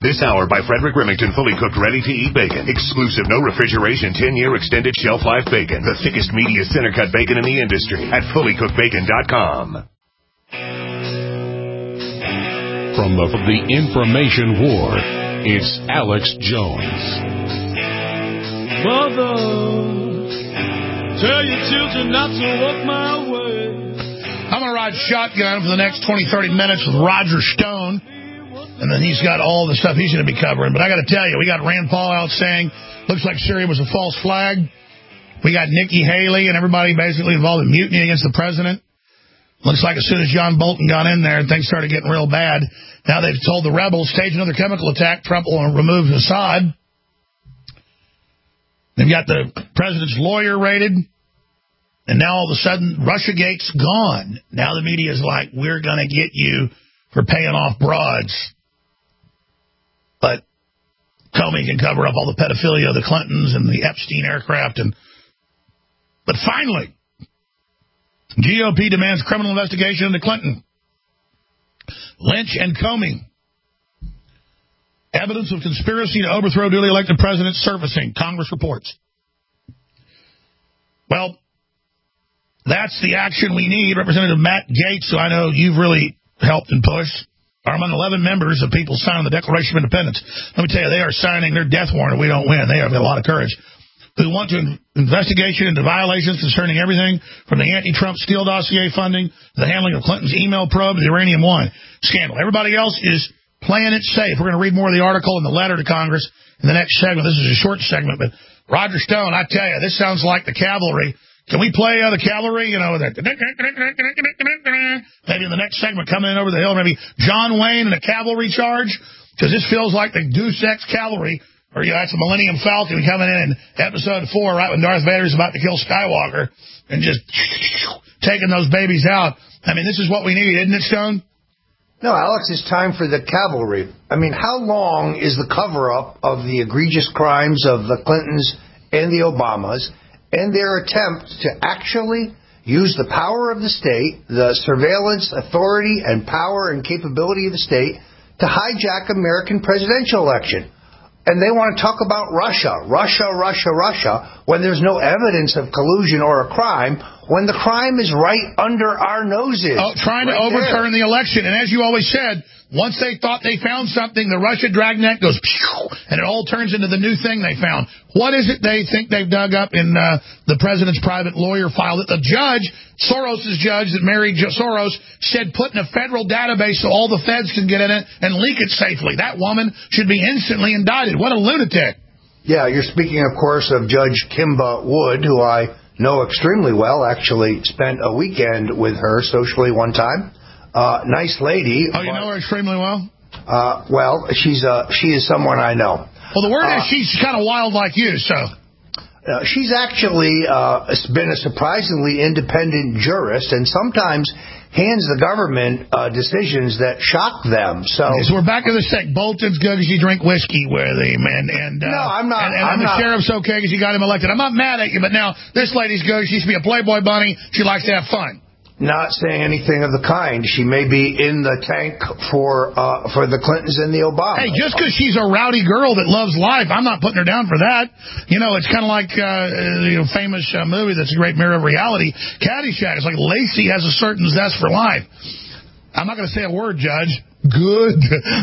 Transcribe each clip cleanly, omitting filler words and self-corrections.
This hour by Frederick Remington, fully cooked, ready-to-eat bacon. Exclusive, no refrigeration, 10-year extended shelf life bacon. The thickest, meatiest, center-cut bacon in the industry at fullycookedbacon.com. From the information war, it's Alex Jones. Mother, tell your children not to walk my way. I'm going to ride shotgun for the next 20, 30 minutes with Roger Stone. And then he's got all the stuff he's going to be covering. But I got to tell you, we got Rand Paul out saying, looks like Syria was a false flag. We got Nikki Haley and everybody basically involved in mutiny against the president. Looks like as soon as John Bolton got in there, things started getting real bad. Now they've told the rebels, stage another chemical attack. Trump will remove Assad. They've got the president's lawyer raided. And now all of a sudden, Russiagate's gone. Now the media is like, we're going to get you for paying off broads. But Comey can cover up all the pedophilia of the Clintons and the Epstein aircraft. But finally, GOP demands criminal investigation into Clinton. Lynch and Comey. Evidence of conspiracy to overthrow duly elected president surfacing, Congress reports. Well, that's the action we need. Representative Matt Gaetz, who I know you've really helped and pushed, are among 11 members of people signing the Declaration of Independence. Let me tell you, they are signing their death warrant if we don't win. They have a lot of courage. Who want to investigation into violations concerning everything from the anti-Trump Steele dossier funding to the handling of Clinton's email probe to the Uranium One scandal. Everybody else is playing it safe. We're going to read more of the article and the letter to Congress in the next segment. This is a short segment, but Roger Stone, I tell you, this sounds like the cavalry. Can we play the cavalry? You know, maybe in the next segment, coming in over the hill, maybe John Wayne and a cavalry charge? Because this feels like the Deus Ex cavalry, or that's a Millennium Falcon coming in episode 4, right when Darth Vader's about to kill Skywalker, and just taking those babies out. I mean, this is what we need, isn't it, Stone? No, Alex, it's time for the cavalry. I mean, how long is the cover-up of the egregious crimes of the Clintons and the Obamas and their attempt to actually use the power of the state, the surveillance, authority, and power and capability of the state to hijack American presidential election? And they want to talk about Russia, when there's no evidence of collusion or a crime, when the crime is right under our noses. Trying to overturn the election. And as you always said, once they thought they found something, the Russia dragnet goes, and it all turns into the new thing they found. What is it they think they've dug up in the president's private lawyer file that the judge, Soros's judge that married Soros, said put in a federal database so all the feds can get in it and leak it safely? That woman should be instantly indicted. What a lunatic. Yeah, you're speaking, of course, of Judge Kimba Wood, who I know extremely well. Actually spent a weekend with her socially one time. Nice lady. Oh, you know her extremely well? Well, she is someone I know. Well, the word is she's kind of wild like you, so. She's actually been a surprisingly independent jurist and sometimes hands the government decisions that shock them. So we're back to the sect. Bolton's good because you drink whiskey with him, and no, I'm not. And the sheriff's okay because you got him elected. I'm not mad at you, but now this lady's good. She used to be a Playboy bunny. She likes to have fun. Not saying anything of the kind. She may be in the tank for the Clintons and the Obamas. Hey, just because she's a rowdy girl that loves life, I'm not putting her down for that. You know, it's kind of like the famous movie that's a great mirror of reality, Caddyshack. It's like Lacey has a certain zest for life. I'm not going to say a word, Judge. Good.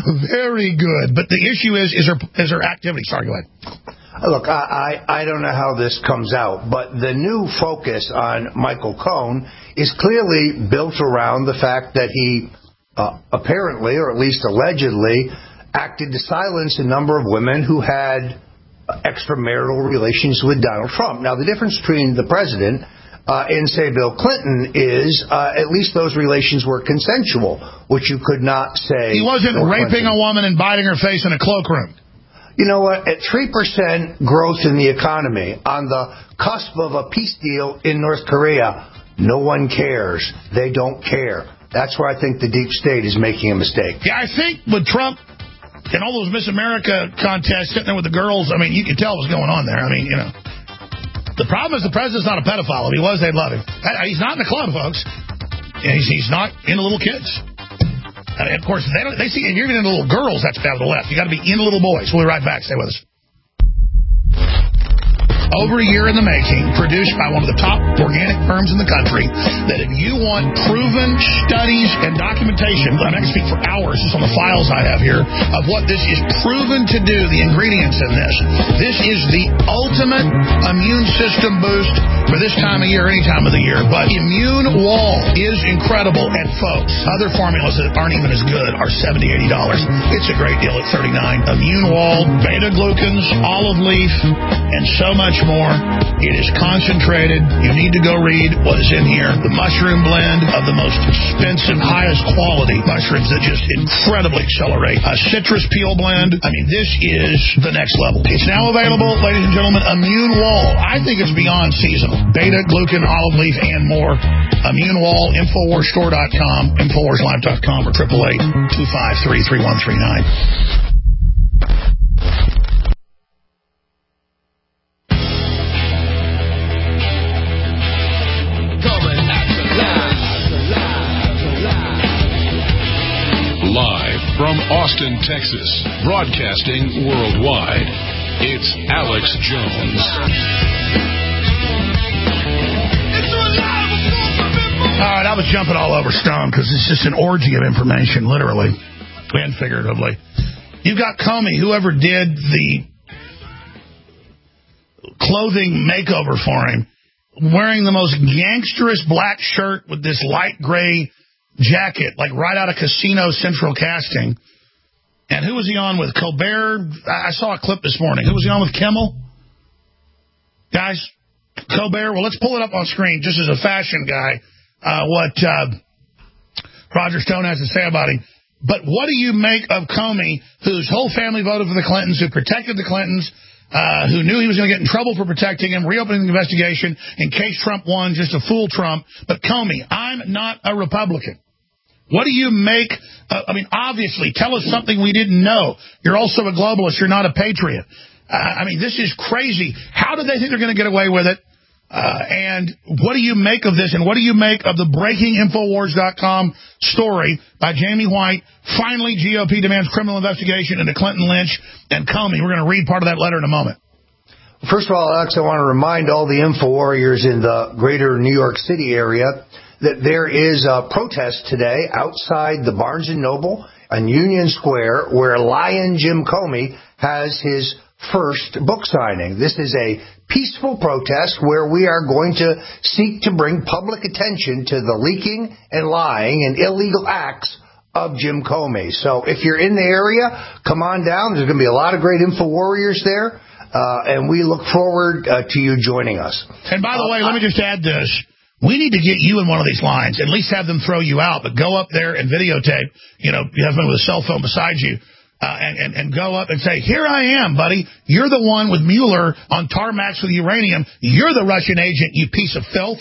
Very good. But the issue is her activity. Sorry, go ahead. Look, I don't know how this comes out, but the new focus on Michael Cohen is clearly built around the fact that he apparently, or at least allegedly, acted to silence a number of women who had extramarital relations with Donald Trump. Now, the difference between the president and, say, Bill Clinton is at least those relations were consensual, which you could not say. He wasn't raping a woman and biting her face in a cloakroom. You know what? At 3% growth in the economy, on the cusp of a peace deal in North Korea, no one cares. They don't care. That's where I think the deep state is making a mistake. Yeah, I think with Trump and all those Miss America contests, sitting there with the girls, I mean, you can tell what's going on there. I mean, you know. The problem is the president's not a pedophile. If he was, they'd love him. He's not in the club, folks. And he's not into little kids. Of course, they see, and you're even into little girls, that's bad with the left. You got to be into little boys. We'll be right back. Stay with us. Over a year in the making, produced by one of the top organic firms in the country, that if you want proven studies and documentation, I can speak for hours, just on the files I have here, of what this is proven to do, the ingredients in this. This is the ultimate immune system boost for this time of year, any time of the year. But Immune Wall is incredible. And folks, other formulas that aren't even as good are $70, $80. It's a great deal at $39. Immune Wall, beta-glucans, olive leaf, and so much more. It is concentrated. You need to go read what is in here. The mushroom blend of the most expensive, highest quality mushrooms that just incredibly accelerate. A citrus peel blend. I mean, this is the next level. It's now available, ladies and gentlemen, Immune Wall. I think it's beyond seasonal. Beta-glucan, olive leaf, and more. Immune Wall, InfoWarsStore.com, InfoWarsLive.com, or 888-253-3139. Live from Austin, Texas, broadcasting worldwide, it's Alex Jones. All right, I was jumping all over Stone because it's just an orgy of information, literally and figuratively. You've got Comey, whoever did the clothing makeover for him, wearing the most gangsterous black shirt with this light gray jacket, like right out of Casino Central casting. And who was he on with? Colbert? I saw a clip this morning. Who was he on with? Kimmel? Guys, Colbert? Well, let's pull it up on screen just as a fashion guy, what Roger Stone has to say about him. But what do you make of Comey, whose whole family voted for the Clintons, who protected the Clintons, who knew he was going to get in trouble for protecting him, reopening the investigation in case Trump won, just to fool Trump? But Comey, I'm not a Republican. What do you make? Obviously, tell us something we didn't know. You're also a globalist. You're not a patriot. This is crazy. How do they think they're going to get away with it? And what do you make of this? And what do you make of the breaking Infowars.com story by Jamie White? Finally, GOP demands criminal investigation into Clinton, Lynch, and Comey. We're going to read part of that letter in a moment. First of all, Alex, I want to remind all the Info Warriors in the greater New York City area that there is a protest today outside the Barnes & Noble on Union Square where Lion Jim Comey has his first book signing. This is a peaceful protest where we are going to seek to bring public attention to the leaking and lying and illegal acts of Jim Comey. So if you're in the area, come on down. There's going to be a lot of great Info Warriors there, and we look forward to you joining us. And by the way, let me just add this. We need to get you in one of these lines, at least have them throw you out, but go up there and videotape. You have someone with a cell phone beside you, and go up and say, here I am, buddy. You're the one with Mueller on tarmacs with uranium. You're the Russian agent, you piece of filth.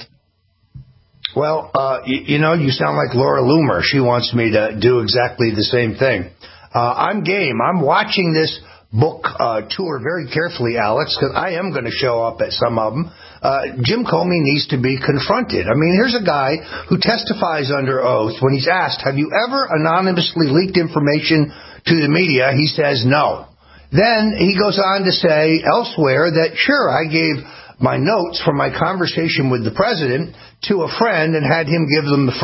Well, you sound like Laura Loomer. She wants me to do exactly the same thing. I'm game. I'm watching this book tour very carefully, Alex, because I am going to show up at some of them. Jim Comey needs to be confronted. Here's a guy who testifies under oath. When he's asked, have you ever anonymously leaked information to the media? He says no. Then he goes on to say elsewhere that, sure, I gave my notes from my conversation with the president to a friend and had him give them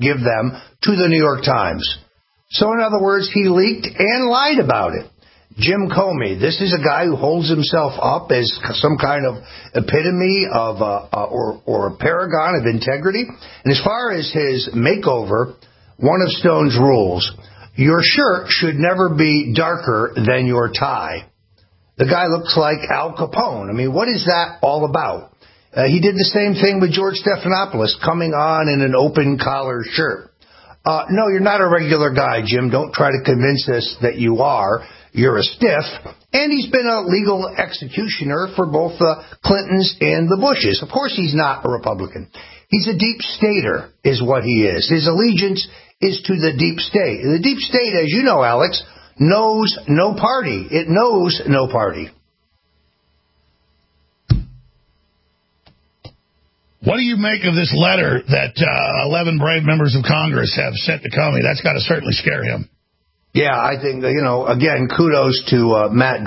to the New York Times. So in other words, he leaked and lied about it. Jim Comey, this is a guy who holds himself up as some kind of epitome of or a paragon of integrity. And as far as his makeover, one of Stone's rules, your shirt should never be darker than your tie. The guy looks like Al Capone. What is that all about? He did the same thing with George Stephanopoulos, coming on in an open collar shirt. No, you're not a regular guy, Jim. Don't try to convince us that you are. You're a stiff. And he's been a legal executioner for both the Clintons and the Bushes. Of course he's not a Republican. He's a deep stater is what he is. His allegiance is to the deep state. The deep state, as you know, Alex, knows no party. It knows no party. What do you make of this letter that 11 brave members of Congress have sent to Comey? That's got to certainly scare him. Yeah, I think, again, kudos to Matt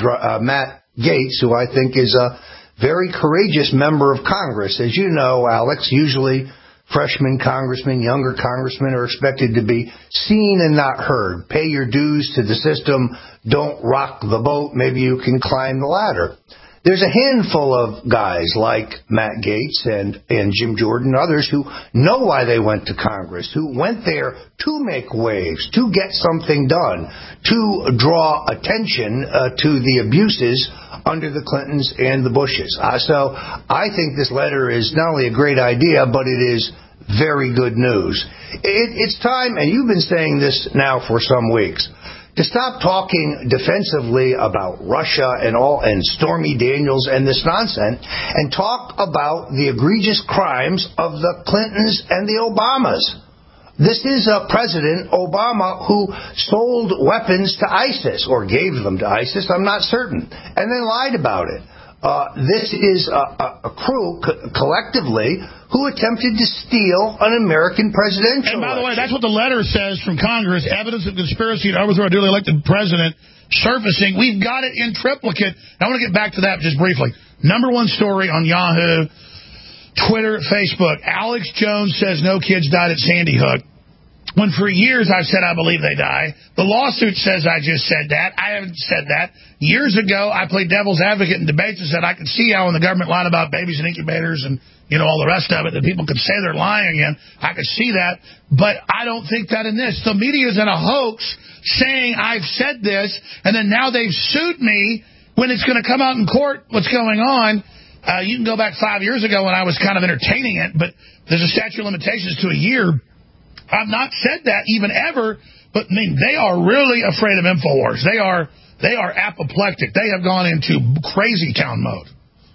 Gaetz, who I think is a very courageous member of Congress. As you know, Alex, usually freshman congressmen, younger congressmen are expected to be seen and not heard. Pay your dues to the system. Don't rock the boat. Maybe you can climb the ladder. There's a handful of guys like Matt Gaetz and Jim Jordan and others who know why they went to Congress, who went there to make waves, to get something done, to draw attention to the abuses under the Clintons and the Bushes. So I think this letter is not only a great idea, but it is very good news. It's time, and you've been saying this now for some weeks, to stop talking defensively about Russia and Stormy Daniels and this nonsense, and talk about the egregious crimes of the Clintons and the Obamas. This is President Obama who sold weapons to ISIS, or gave them to ISIS, I'm not certain, and then lied about it. This is a crew, collectively, who attempted to steal an American presidential election. And by the way, that's what the letter says from Congress, evidence of conspiracy to overthrow a duly elected president surfacing. We've got it in triplicate. I want to get back to that just briefly. Number one story on Yahoo, Twitter, Facebook. Alex Jones says no kids died at Sandy Hook. When for years I've said I believe they die. The lawsuit says I just said that. I haven't said that. Years ago, I played devil's advocate in debates and said I could see how when the government lied about babies and incubators and, all the rest of it, that people could say they're lying again. I could see that. But I don't think that in this. The media is in a hoax saying I've said this, and then now they've sued me when it's going to come out in court what's going on. You can go back 5 years ago when I was kind of entertaining it, but there's a statute of limitations to a year. I've not said that even ever, but they are really afraid of InfoWars. They are apoplectic. They have gone into crazy town mode.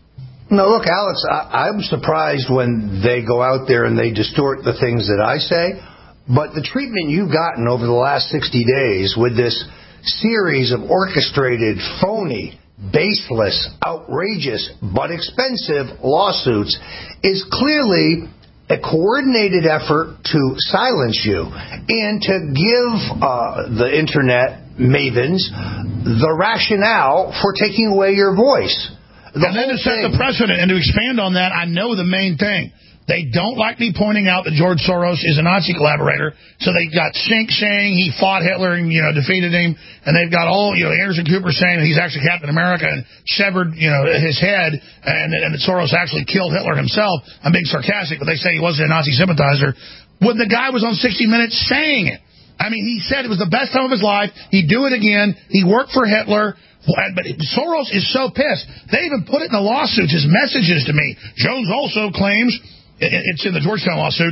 No, look, Alex, I'm surprised when they go out there and they distort the things that I say, but the treatment you've gotten over the last 60 days with this series of orchestrated, phony, baseless, outrageous, but expensive lawsuits is clearly a coordinated effort to silence you and to give the Internet mavens the rationale for taking away your voice. And then to set the precedent and to expand on that, I know the main thing. They don't like me pointing out that George Soros is a Nazi collaborator, so they got Sink saying he fought Hitler and, defeated him, and they've got all, Anderson Cooper saying that he's actually Captain America and severed, his head, and that Soros actually killed Hitler himself. I'm being sarcastic, but they say he wasn't a Nazi sympathizer. When the guy was on 60 Minutes saying it, I mean, he said it was the best time of his life, he'd do it again, he worked for Hitler. But Soros is so pissed. They even put it in the lawsuits, his messages to me. Jones also claims, it's in the Georgetown lawsuit,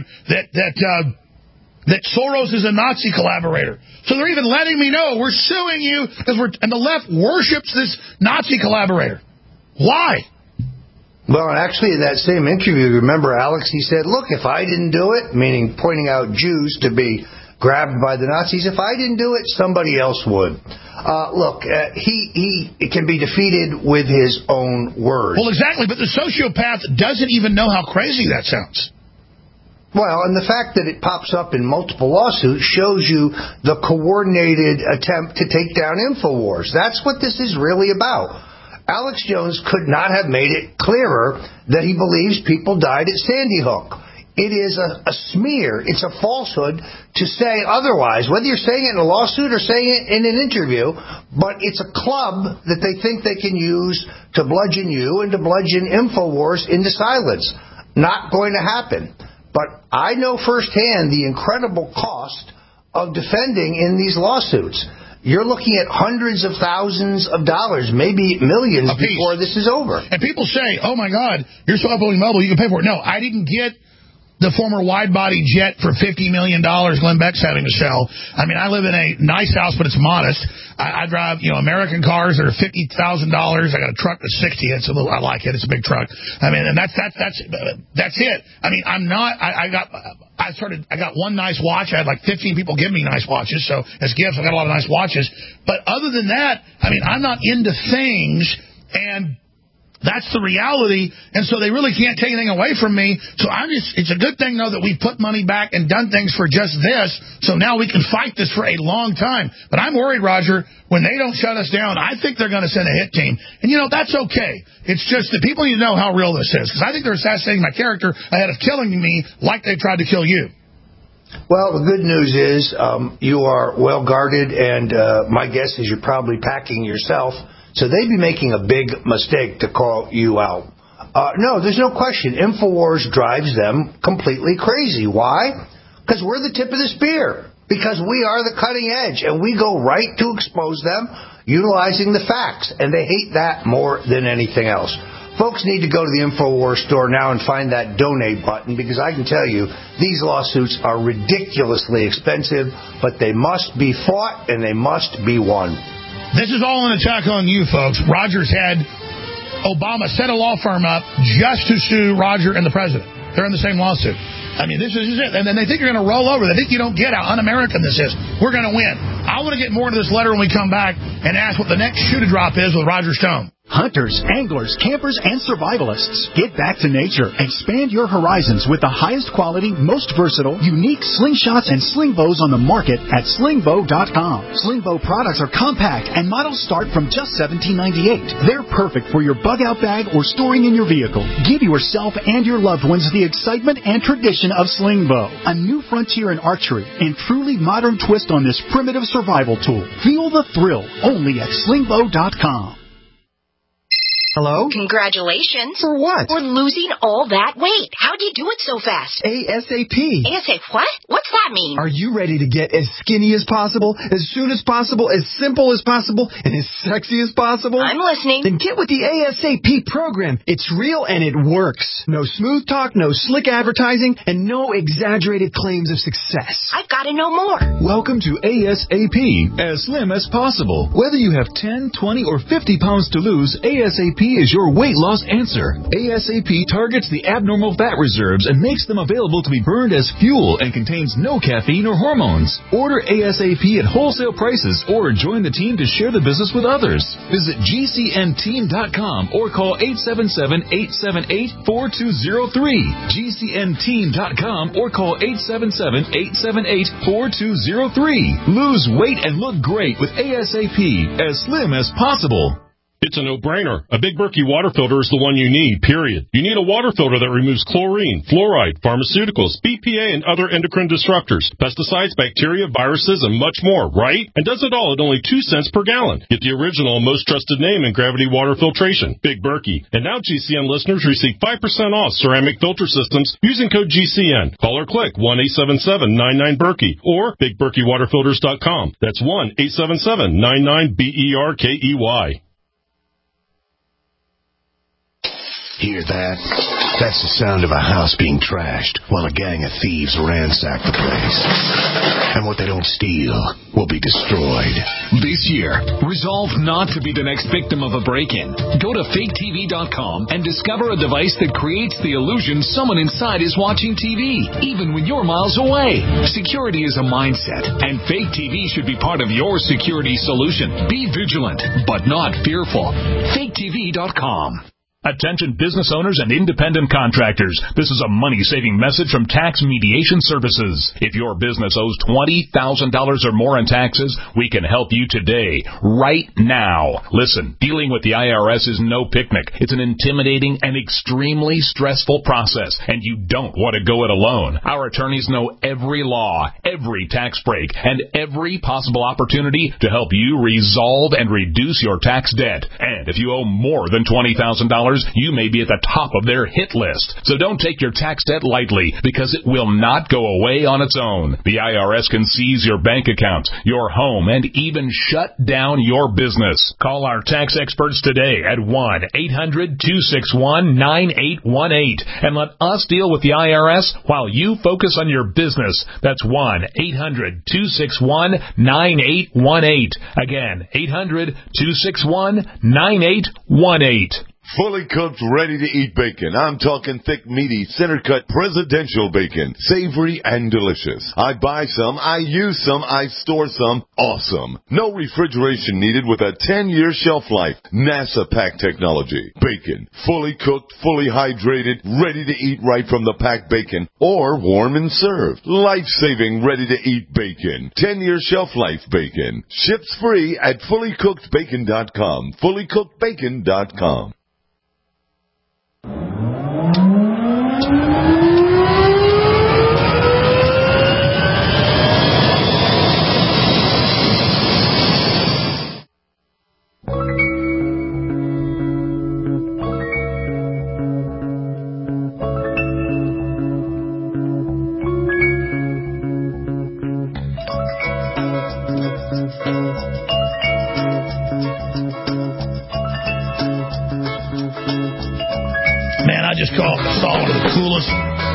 that Soros is a Nazi collaborator. So they're even letting me know we're suing you and the left worships this Nazi collaborator. Why? Well, actually, in that same interview, remember, Alex, he said, look, if I didn't do it, meaning pointing out Jews to be grabbed by the Nazis, if I didn't do it, somebody else would. Look, he can be defeated with his own words. Well, exactly, but the sociopath doesn't even know how crazy that sounds. Well, and the fact that it pops up in multiple lawsuits shows you the coordinated attempt to take down InfoWars. That's what this is really about. Alex Jones could not have made it clearer that he believes people died at Sandy Hook. It is a smear. It's a falsehood to say otherwise, whether you're saying it in a lawsuit or saying it in an interview, but it's a club that they think they can use to bludgeon you and to bludgeon InfoWars into silence. Not going to happen. But I know firsthand the incredible cost of defending in these lawsuits. You're looking at hundreds of thousands of dollars, maybe millions before this is over. And people say, oh, my God, you're so uploading mobile, you can pay for it. No, I didn't get the former wide-body jet for $50 million Glenn Beck's having to sell. I mean, I live in a nice house, but it's modest. I drive, American cars that are $50,000. I got a truck that's $60,000. It's a little, I like it. It's a big truck. I mean, and that's it. I mean, I'm not. I got one nice watch. I had like 15 people give me nice watches, so as gifts, I got a lot of nice watches. But other than that, I mean, I'm not into things. And That's the reality, and so they really can't take anything away from me. So it's a good thing, though, that we've put money back and done things for just this, so now we can fight this for a long time. But I'm worried, Roger, when they don't shut us down, I think they're going to send a hit team. And, that's okay. It's just that people need to know how real this is, because I think they're assassinating my character ahead of killing me like they tried to kill you. Well, the good news is you are well guarded, and my guess is you're probably packing yourself. So they'd be making a big mistake to call you out. No, there's no question. InfoWars drives them completely crazy. Why? Because we're the tip of the spear. Because we are the cutting edge, and we go right to expose them utilizing the facts. And they hate that more than anything else. Folks need to go to the InfoWars store now and find that donate button, because I can tell you these lawsuits are ridiculously expensive, but they must be fought and they must be won. This is all an attack on you, folks. Rogers had Obama set a law firm up just to sue Roger and the president. They're in the same lawsuit. I mean, this is it. And then they think you're going to roll over. They think you don't get how un-American this is. We're going to win. I want to get more into this letter when we come back and ask what the next shoe to drop is with Roger Stone. Hunters, anglers, campers, and survivalists. Get back to nature. Expand your horizons with the highest quality, most versatile, unique slingshots and sling bows on the market at slingbow.com. Slingbow products are compact and models start from just $17.98. They're perfect for your bug-out bag or storing in your vehicle. Give yourself and your loved ones the excitement and tradition of Slingbow, a new frontier in archery and truly modern twist on this primitive survival tool. Feel the thrill only at slingbow.com. Hello? Congratulations. For what? For losing all that weight. How'd you do it so fast? ASAP. ASAP what? What's that mean? Are you ready to get as skinny as possible, as soon as possible, as simple as possible, and as sexy as possible? I'm listening. Then get with the ASAP program. It's real and it works. No smooth talk, no slick advertising, and no exaggerated claims of success. I've got to know more. Welcome to ASAP, as slim as possible. Whether you have 10, 20, or 50 pounds to lose, ASAP is your weight loss answer. ASAP targets the abnormal fat reserves and makes them available to be burned as fuel and contains no caffeine or hormones. Order ASAP at wholesale prices or join the team to share the business with others. Visit GCNteam.com or call 877-878-4203. GCNteam.com or call 877-878-4203. Lose weight and look great with ASAP, as slim as possible. It's a no-brainer. A Big Berkey water filter is the one you need, period. You need a water filter that removes chlorine, fluoride, pharmaceuticals, BPA, and other endocrine disruptors, pesticides, bacteria, viruses, and much more, right? And does it all at only 2 cents per gallon. Get the original and most trusted name in gravity water filtration, Big Berkey. And now GCN listeners receive 5% off ceramic filter systems using code GCN. Call or click 1-877-99-BERKEY or BigBerkeyWaterFilters.com. That's 1-877-99-BERKEY. Hear that? That's the sound of a house being trashed while a gang of thieves ransack the place. And what they don't steal will be destroyed. This year, resolve not to be the next victim of a break-in. Go to faketv.com and discover a device that creates the illusion someone inside is watching TV, even when you're miles away. Security is a mindset, and Fake TV should be part of your security solution. Be vigilant, but not fearful. faketv.com. Attention business owners and independent contractors. This is a money-saving message from Tax Mediation Services. If your business owes $20,000 or more in taxes, we can help you today, right now. Listen, dealing with the IRS is no picnic. It's an intimidating and extremely stressful process, and you don't want to go it alone. Our attorneys know every law, every tax break, and every possible opportunity to help you resolve and reduce your tax debt. And if you owe more than $20,000, you may be at the top of their hit list. So don't take your tax debt lightly, because it will not go away on its own. The IRS can seize your bank accounts, your home, and even shut down your business. Call our tax experts today at 1-800-261-9818 and let us deal with the IRS while you focus on your business. That's 1-800-261-9818. Again, 800-261-9818. Fully cooked, ready-to-eat bacon. I'm talking thick, meaty, center-cut presidential bacon. Savory and delicious. I buy some, I use some, I store some. Awesome. No refrigeration needed with a 10-year shelf life. NASA pack technology. Bacon. Fully cooked, fully hydrated, ready to eat right from the packed bacon. Or warm and served. Life-saving, ready-to-eat bacon. 10-year shelf life bacon. Ships free at fullycookedbacon.com. Fullycookedbacon.com. Man, I just saw one of the coolest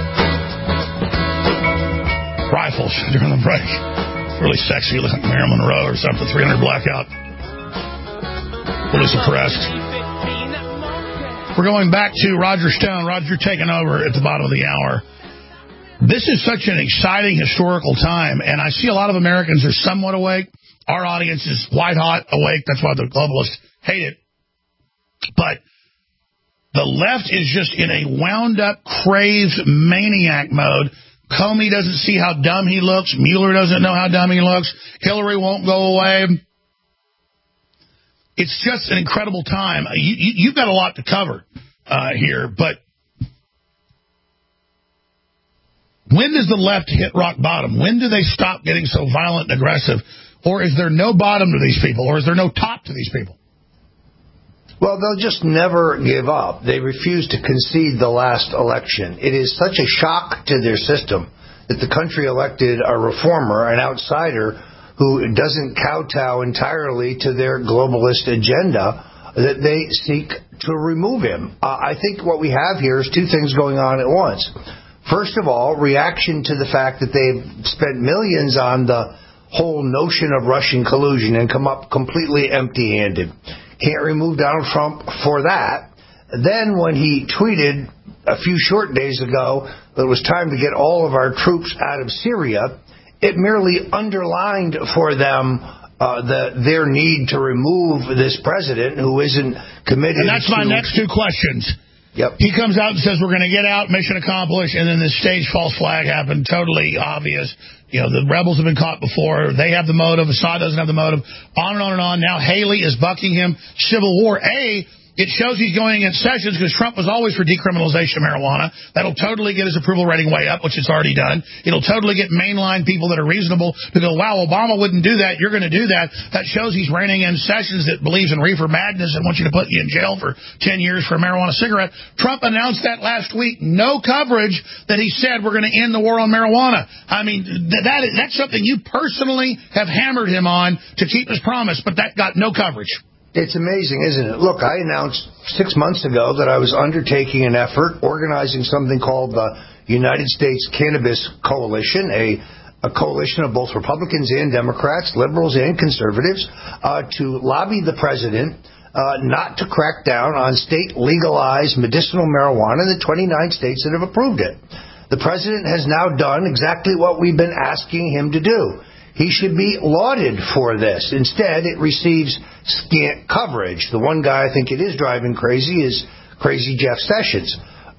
rifles during the break. It's really sexy, like Marilyn Monroe or something, 300 blackout. Really suppressed. We're going back to Roger Stone. Roger, taking over at the bottom of the hour. This is such an exciting historical time, and I see a lot of Americans are somewhat awake. Our audience is white-hot awake. That's why the globalists hate it. But the left is just in a wound-up, crazed maniac mode. Comey doesn't see how dumb he looks. Mueller doesn't know how dumb he looks. Hillary won't go away. It's just an incredible time. You've got a lot to cover here, but when does the left hit rock bottom? When do they stop getting so violent and aggressive? Or is there no bottom to these people? Or is there no top to these people? Well, they'll just never give up. They refuse to concede the last election. It is such a shock to their system that the country elected a reformer, an outsider, who doesn't kowtow entirely to their globalist agenda, that they seek to remove him. I think what we have here is two things going on at once. First of all, reaction to the fact that they've spent millions on the whole notion of Russian collusion and come up completely empty-handed. Can't remove Donald Trump for that. Then when he tweeted a few short days ago that it was time to get all of our troops out of Syria, it merely underlined for them their need to remove this president who isn't committed. And that's my next two questions. Yep. He comes out and says, we're going to get out, mission accomplished, and then this staged false flag happened, totally obvious. You know, the rebels have been caught before. They have the motive. Assad doesn't have the motive. On and on and on. Now Haley is bucking him. Civil war. It shows he's going against Sessions because Trump was always for decriminalization of marijuana. That'll totally get his approval rating way up, which it's already done. It'll totally get mainline people that are reasonable to go, wow, Obama wouldn't do that. You're going to do that. That shows he's reining in Sessions that believes in reefer madness and wants you to put you in jail for 10 years for a marijuana cigarette. Trump announced that last week. No coverage that he said we're going to end the war on marijuana. I mean, that's something you personally have hammered him on to keep his promise, but that got no coverage. It's amazing, isn't it? Look, I announced 6 months ago that I was undertaking an effort, organizing something called the United States Cannabis Coalition, a coalition of both Republicans and Democrats, liberals and conservatives, to lobby the president not to crack down on state legalized medicinal marijuana in the 29 states that have approved it. The president has now done exactly what we've been asking him to do. He should be lauded for this. Instead, it receives scant coverage. The one guy I think it is driving crazy is crazy Jeff Sessions.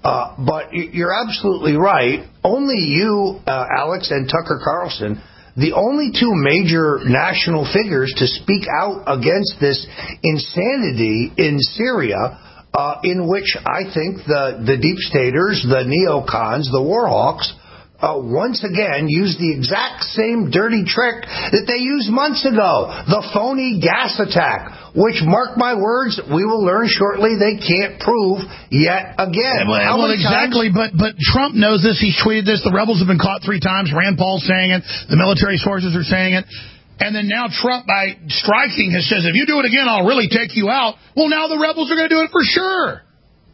But you're absolutely right. Only you, Alex, and Tucker Carlson, the only two major national figures to speak out against this insanity in Syria, in which I think the deep staters, the neocons, the war hawks, once again used the exact same dirty trick that they used months ago, the phony gas attack, which, mark my words, we will learn shortly they can't prove yet again. Well, exactly, but Trump knows this. He's tweeted this. The rebels have been caught 3 times. Rand Paul's saying it. The military sources are saying it. And then now Trump, by striking, has says, if you do it again, I'll really take you out. Well, now the rebels are going to do it for sure.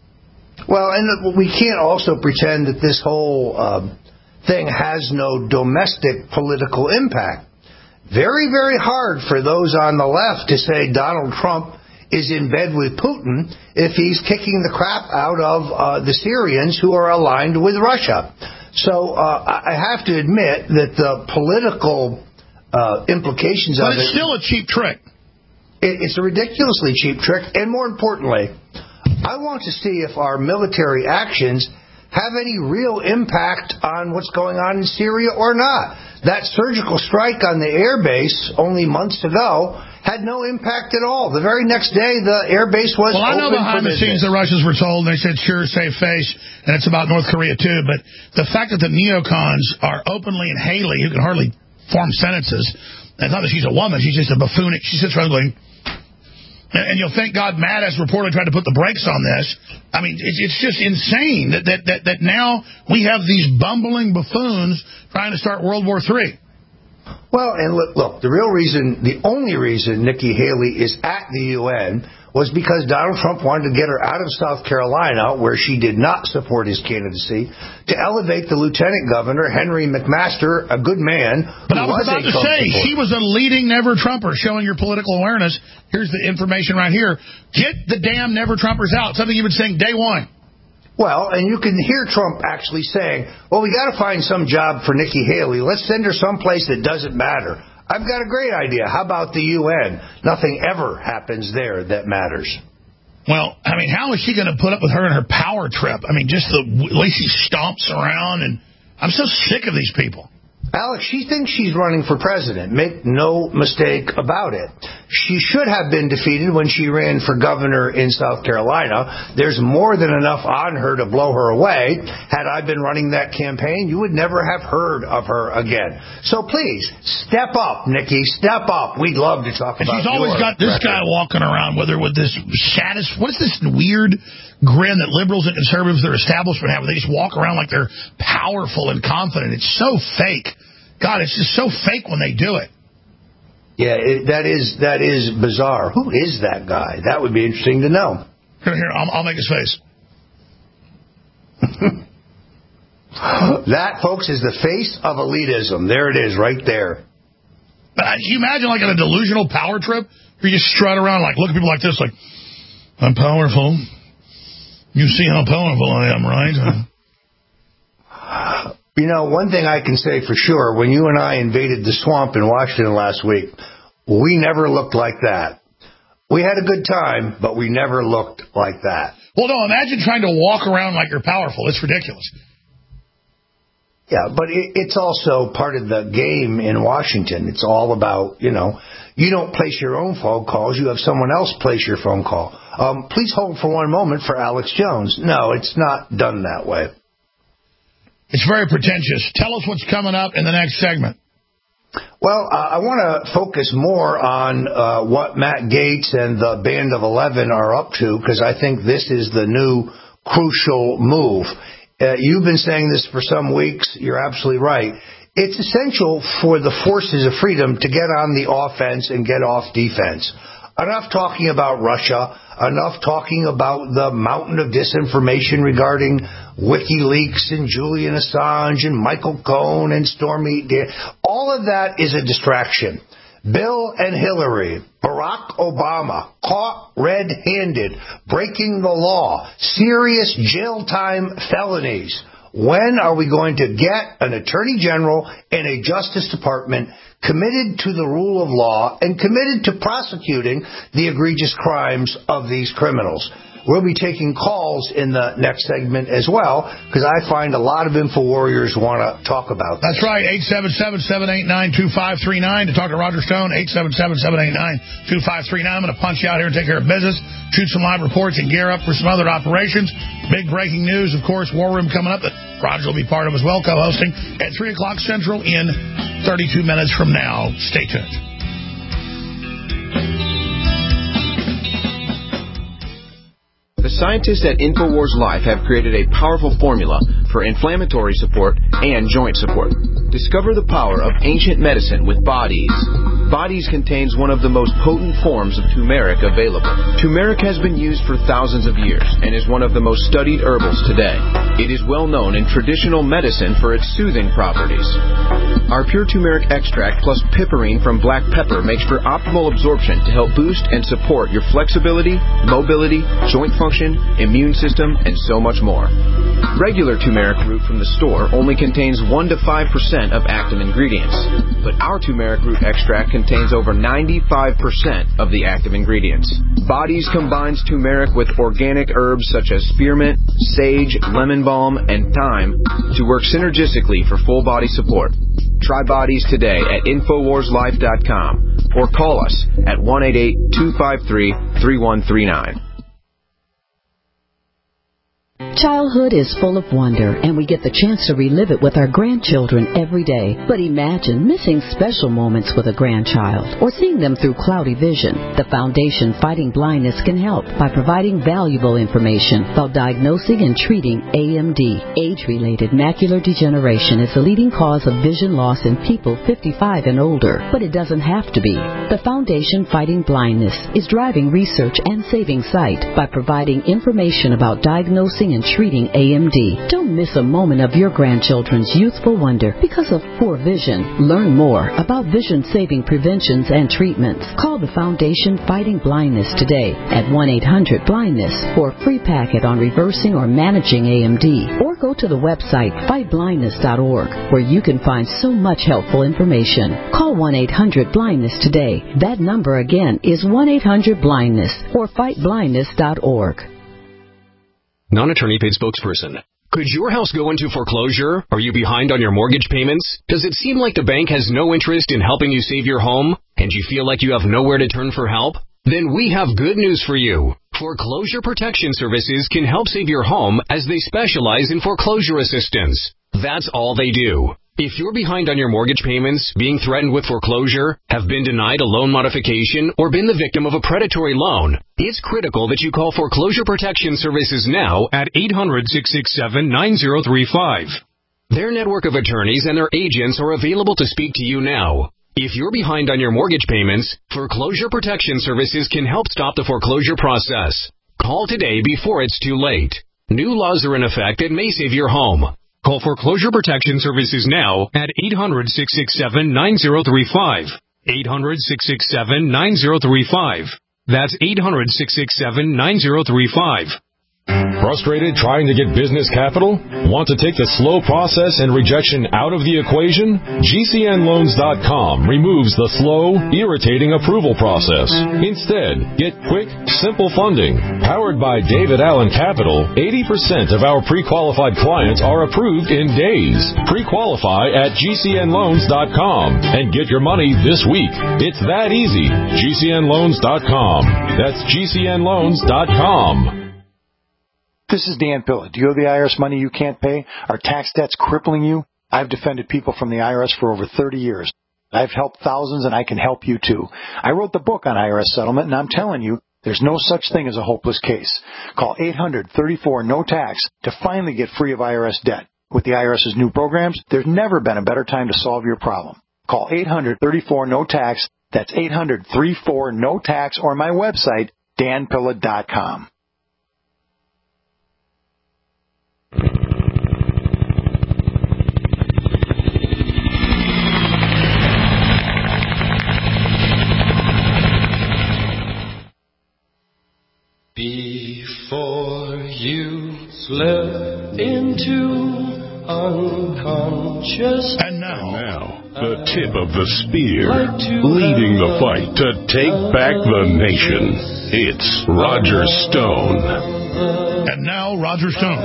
Well, and we can't also pretend that this whole thing has no domestic political impact. Very, very hard for those on the left to say Donald Trump is in bed with Putin if he's kicking the crap out of the Syrians who are aligned with Russia. So I have to admit that the political implications of it... But it's still a cheap trick. It's a ridiculously cheap trick. And more importantly, I want to see if our military actions have any real impact on what's going on in Syria or not. That surgical strike on the air base only months ago had no impact at all. The very next day, the air base was open. Well, I know behind the scenes the Russians were told, and they said, sure, save face, and it's about North Korea, too. But the fact that the neocons are openly, and Haley, who can hardly form sentences, and it's not that she's a woman, she's just a buffoonic, she sits around going... And you'll think God Mattis reportedly tried to put the brakes on this. I mean, it's just insane that now we have these bumbling buffoons trying to start World War III. Well, and look, the only reason Nikki Haley is at the UN was because Donald Trump wanted to get her out of South Carolina, where she did not support his candidacy, to elevate the lieutenant governor, Henry McMaster, a good man. But I was about to say, she was a leading never-Trumper, showing your political awareness. Here's the information right here. Get the damn never-Trumpers out, something you've been saying day one. Well, and you can hear Trump actually saying, well, we got to find some job for Nikki Haley. Let's send her someplace that doesn't matter. I've got a great idea. How about the UN? Nothing ever happens there that matters. Well, I mean, how is she going to put up with her and her power trip? I mean, just the way she stomps around, and I'm so sick of these people. Alex, she thinks she's running for president. Make no mistake about it. She should have been defeated when she ran for governor in South Carolina. There's more than enough on her to blow her away. Had I been running that campaign, you would never have heard of her again. So please, step up, Nikki. Step up. We'd love to talk about it. She's always got this guy walking around with her with this saddest... What is this weird grin that liberals and conservatives, their establishment have? They just walk around like they're powerful and confident. It's so fake. God, it's just so fake when they do it. Yeah, that is bizarre. Who is that guy? That would be interesting to know. Here, I'll make his face. That, folks, is the face of elitism. There it is, right there. But can you imagine, like, on a delusional power trip, where you just strut around, like, look at people like this, like, I'm powerful. You see how powerful I am, right? You know, one thing I can say for sure, when you and I invaded the swamp in Washington last week, we never looked like that. We had a good time, but we never looked like that. Well, no, imagine trying to walk around like you're powerful. It's ridiculous. Yeah, but it's also part of the game in Washington. It's all about, you don't place your own phone calls. You have someone else place your phone call. Please hold for one moment for Alex Jones. No, it's not done that way. It's very pretentious. Tell us what's coming up in the next segment. Well, I want to focus more on what Matt Gaetz and the Band of 11 are up to, because I think this is the new crucial move. You've been saying this for some weeks. You're absolutely right. It's essential for the forces of freedom to get on the offense and get off defense. Enough talking about Russia, enough talking about the mountain of disinformation regarding WikiLeaks and Julian Assange and Michael Cohen and Stormy Daniels. All of that is a distraction. Bill and Hillary, Barack Obama, caught red-handed, breaking the law, serious jail time felonies. When are we going to get an Attorney General and a Justice Department committed to the rule of law and committed to prosecuting the egregious crimes of these criminals? We'll be taking calls in the next segment as well, because I find a lot of InfoWarriors want to talk about this. That's right, 877-789-2539 to talk to Roger Stone, 877-789-2539. I'm going to punch you out here and take care of business, shoot some live reports, and gear up for some other operations. Big breaking news, of course, War Room coming up that Roger will be part of as well, co-hosting at 3 o'clock Central in 32 minutes from now. Stay tuned. The scientists at InfoWars Life have created a powerful formula for inflammatory support and joint support. Discover the power of ancient medicine with Bodies. Bodies contains one of the most potent forms of turmeric available. Turmeric has been used for thousands of years and is one of the most studied herbals today. It is well known in traditional medicine for its soothing properties. Our pure turmeric extract plus piperine from black pepper makes for optimal absorption to help boost and support your flexibility, mobility, joint function, immune system, and so much more. Regular turmeric root from the store only contains 1 to 5% of active ingredients, but our turmeric root extract contains over 95% of the active ingredients. Bodies combines turmeric with organic herbs such as spearmint, sage, lemon balm, and thyme to work synergistically for full body support. Try Bodies today at InfoWarsLife.com or call us at 1-888-253-3139. Childhood is full of wonder, and we get the chance to relive it with our grandchildren every day. But imagine missing special moments with a grandchild or seeing them through cloudy vision. The Foundation Fighting Blindness can help by providing valuable information about diagnosing and treating AMD. Age-related macular degeneration is the leading cause of vision loss in people 55 and older, but it doesn't have to be. The Foundation Fighting Blindness is driving research and saving sight by providing information about diagnosing and treating AMD. Don't miss a moment of your grandchildren's youthful wonder because of poor vision. Learn more about vision-saving preventions and treatments. Call the Foundation Fighting Blindness today at 1-800-BLINDNESS for a free packet on reversing or managing AMD. Or go to the website fightblindness.org where you can find so much helpful information. Call 1-800-BLINDNESS today. That number again is 1-800-BLINDNESS or fightblindness.org. Non-attorney paid spokesperson. Could your house go into foreclosure? Are you behind on your mortgage payments? Does it seem like the bank has no interest in helping you save your home? And you feel like you have nowhere to turn for help? Then we have good news for you. Foreclosure Protection Services can help save your home as they specialize in foreclosure assistance. That's all they do. If you're behind on your mortgage payments, being threatened with foreclosure, have been denied a loan modification, or been the victim of a predatory loan, it's critical that you call Foreclosure Protection Services now at 800-667-9035. Their network of attorneys and their agents are available to speak to you now. If you're behind on your mortgage payments, Foreclosure Protection Services can help stop the foreclosure process. Call today before it's too late. New laws are in effect that may save your home. Call Foreclosure Protection Services now at 800-667-9035. 800-667-9035. That's 800-667-9035. Frustrated trying to get business capital? Want to take the slow process and rejection out of the equation? GCNLoans.com removes the slow, irritating approval process. Instead, get quick, simple funding. Powered by David Allen Capital, 80% of our pre-qualified clients are approved in days. Pre-qualify at GCNLoans.com and get your money this week. It's that easy. GCNLoans.com. That's GCNLoans.com. This is Dan Pilla. Do you owe the IRS money you can't pay? Are tax debts crippling you? I've defended people from the IRS for over 30 years. I've helped thousands, and I can help you too. I wrote the book on IRS settlement, and I'm telling you, there's no such thing as a hopeless case. Call 800-34-NO-TAX to finally get free of IRS debt. With the IRS's new programs, there's never been a better time to solve your problem. Call 800-34-NO-TAX. That's 800-34-NO-TAX, or my website, danpilla.com. Before you slip into unconscious. And now, the tip of the spear, leading the fight to take back the nation. It's Roger Stone. And now, Roger Stone.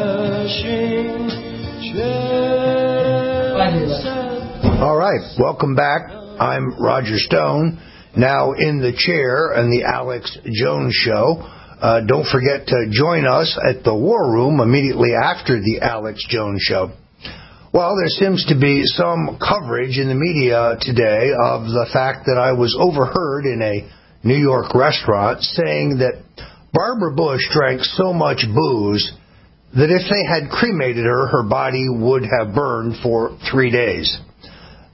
All right, welcome back. I'm Roger Stone, now in the chair in the Alex Jones Show. Don't forget to join us at the War Room immediately after the Alex Jones Show. Well, there seems to be some coverage in the media today of the fact that I was overheard in a New York restaurant saying that Barbara Bush drank so much booze that if they had cremated her, her body would have burned for 3 days.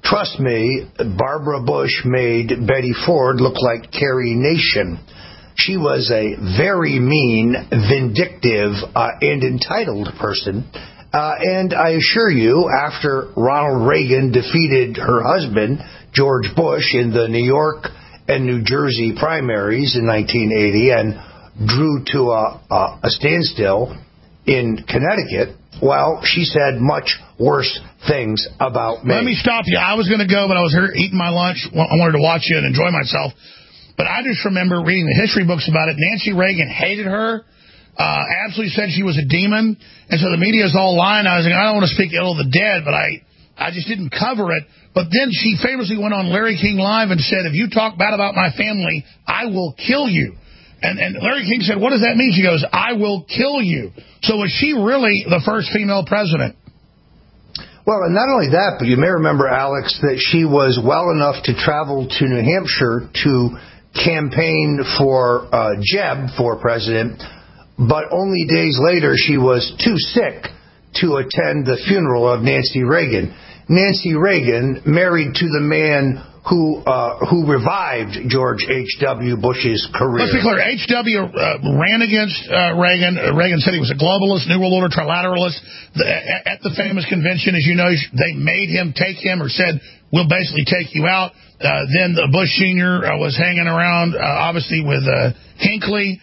Trust me, Barbara Bush made Betty Ford look like Carrie Nation. She was a very mean, vindictive, and entitled person. And I assure you, after Ronald Reagan defeated her husband, George Bush, in the New York and New Jersey primaries in 1980 and drew to a standstill in Connecticut, well, she said much worse things about me. Let me stop you. I was going to go, but I was here eating my lunch. I wanted to watch you and enjoy myself. But I just remember reading the history books about it. Nancy Reagan hated her, absolutely said she was a demon. And so the media is all lionizing. I don't want to speak ill of the dead, but I just didn't cover it. But then she famously went on Larry King Live and said, if you talk bad about my family, I will kill you. And Larry King said, what does that mean? She goes, I will kill you. So was she really the first female president? Well, and not only that, but you may remember, Alex, that she was well enough to travel to New Hampshire to campaign for Jeb for president, but only days later she was too sick to attend the funeral of Nancy Reagan. Nancy Reagan, married to the man who revived George H.W. Bush's career. Let's be clear. H.W. ran against Reagan. Reagan said he was a globalist, New World Order trilateralist. At the famous convention, as you know, they made him take him or said, we'll basically take you out. Then the Bush Sr. Was hanging around, obviously, with Hinckley.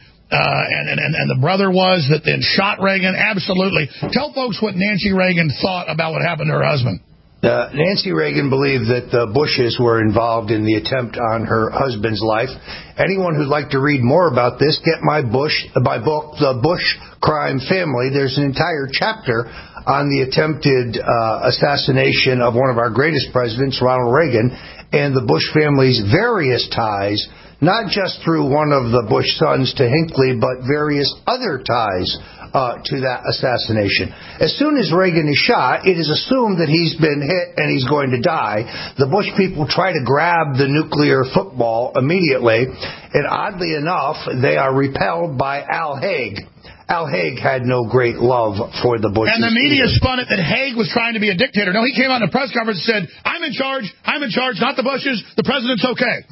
And the brother was that then shot Reagan. Absolutely. Tell folks what Nancy Reagan thought about what happened to her husband. Nancy Reagan believed that the Bushes were involved in the attempt on her husband's life. Anyone who'd like to read more about this, get my book, The Bush Crime Family. There's an entire chapter on the attempted assassination of one of our greatest presidents, Ronald Reagan, and the Bush family's various ties, not just through one of the Bush sons to Hinckley, but various other ties to that assassination. As soon as Reagan is shot, it is assumed that he's been hit and he's going to die. The Bush people try to grab the nuclear football immediately, and oddly enough, they are repelled by Al Haig. Al Haig had no great love for the Bushes. And the media spun it that Haig was trying to be a dictator. No, he came out in a press conference and said, I'm in charge, not the Bushes, the president's okay.